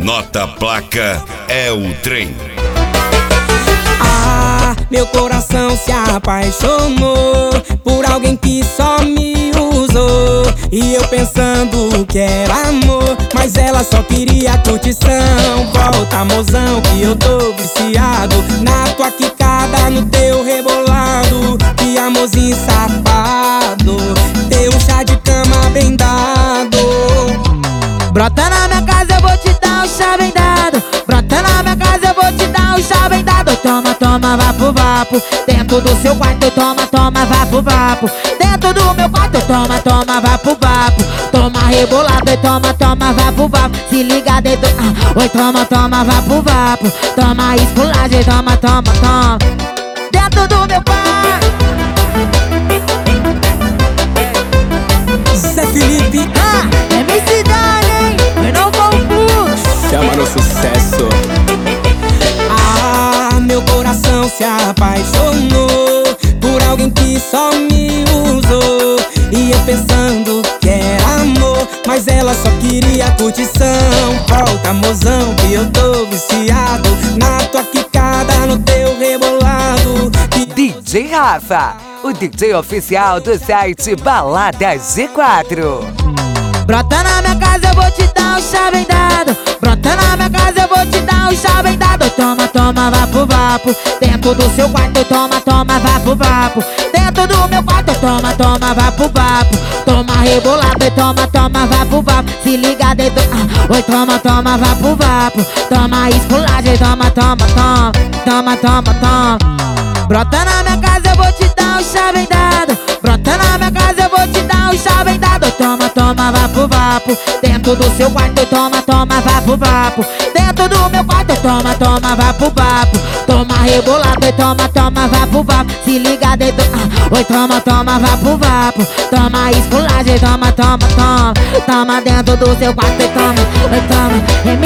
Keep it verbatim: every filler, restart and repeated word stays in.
Anota a placa, é o trem. Ah, meu coração se apaixonou por alguém que só me usou. E eu pensando que era amor, mas ela só queria curtição. Volta, mozão, que eu tô viciado na tua quicada, no teu rebolado. Que amorzinho safado, teu chá de cama bem dado. Brota na minha casa, eu vou te dar um chá bem dado. Brota na minha casa, eu vou te dar um chá bem dado. Toma, toma, vapo, vapo. Dentro do seu quarto, toma, toma, vapo, vapo. Dentro do meu quarto, toma, toma, vapo, vapo. Toma rebolado e toma, toma, vapo, vapo. Se liga dentro, ah, oi, toma, toma, vapo, vapo. Toma esculagem, toma, toma, toma. Dentro do meu quarto. Zé Felipe, Ah, é minha cidade, hein? Eu não confundo. chama no sucesso. Ah, meu coração se apaixonou por alguém que só me usou. E eu pensando que era amor, mas ela só queria curtição. Volta, mozão, que eu tô viciado na tua quicada, no teu rebolado. D J Rafa, o D J oficial do site Baladas G quatro. Brota na minha casa, eu vou te dar um chá bem dado. Brota na minha casa, eu vou te dar um chá bem dado. Toma, toma, vapo, vapo. Dentro do seu quarto, toma, toma, vapo, vapo. Dentro do meu quarto, toma, toma, vapo, vapo. Toma rebolado e toma, toma, vapo, vapo. Se liga dentro, ah, oi, toma, toma, vapo, vapo. Toma esculagem, toma, toma, toma. Toma, toma, toma. Brota na minha casa, eu vou te dar um chá bem dado. Brota na minha casa, eu vou te dar um chá bem dado. Toma, toma, vapo, vapo. Dentro do seu quarto, toma, toma, vapo, vapo. Dentro do meu quarto, toma, toma, vapo, vapo. Toma rebolado e toma, toma, vapo, vapo. Se liga dentro, ah, oi, toma, toma, vapo, vapo. Toma esculagem, toma, toma, toma. Toma dentro do seu quarto e toma, oi, toma.